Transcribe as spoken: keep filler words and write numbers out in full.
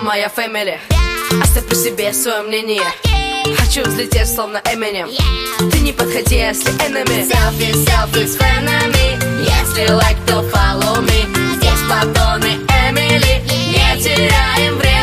моя фэмили. Оставь при себе свое мнение. Хочу взлететь, словно Эминем. Ты не подходи, если enemy. Селфи, селфи с фэнами. Если лайк, то follow me. Здесь Платон и Эмили. Не теряем время.